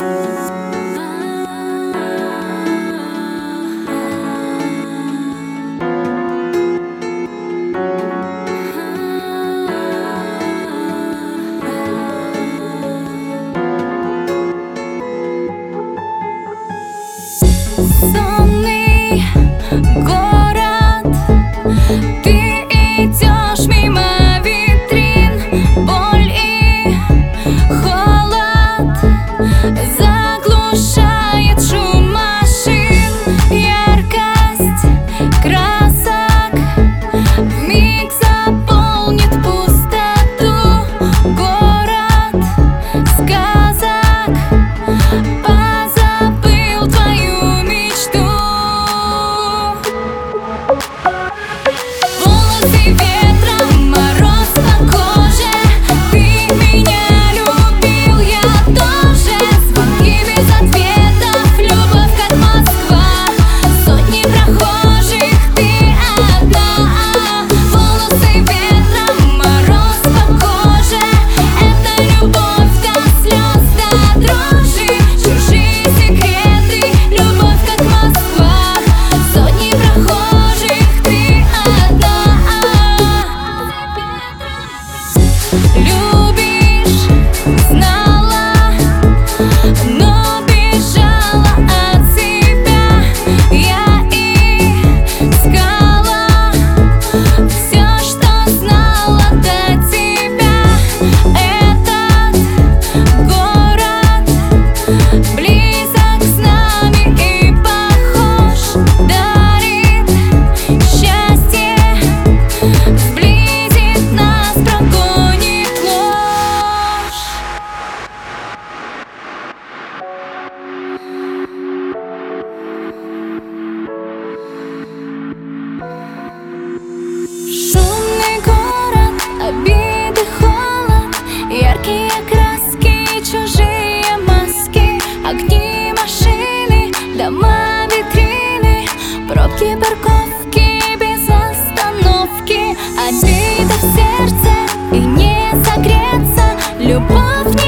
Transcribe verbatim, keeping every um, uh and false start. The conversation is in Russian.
Сонный город, ты идешь мимо витрин, боль и холод заглушает шум машин, яркость красок вмиг заполнит пустоту, город сказок позабыл твою мечту. Волосы ветром, мороз по коже, ты меня любил, я тоже. Звонки без ответов, любовь как Москва, сотни прохожих, ты одна. Волосы ветром, мороз по коже, это любовь до слез, до дрожи. Чужие секреты, любовь как Москва, сотни прохожих, ты одна. Любишь, знала, но бежала от себя. Я искала все, что знала до тебя. Этот город близок с нами и похож, дарит счастье, сблизит нас, прогонит ложь. Шумный город, обиды, холод, яркие краски, чужие маски, огни машины, дома, витрины, пробки, парковки без остановки. Обида в сердце и не согреться, любовь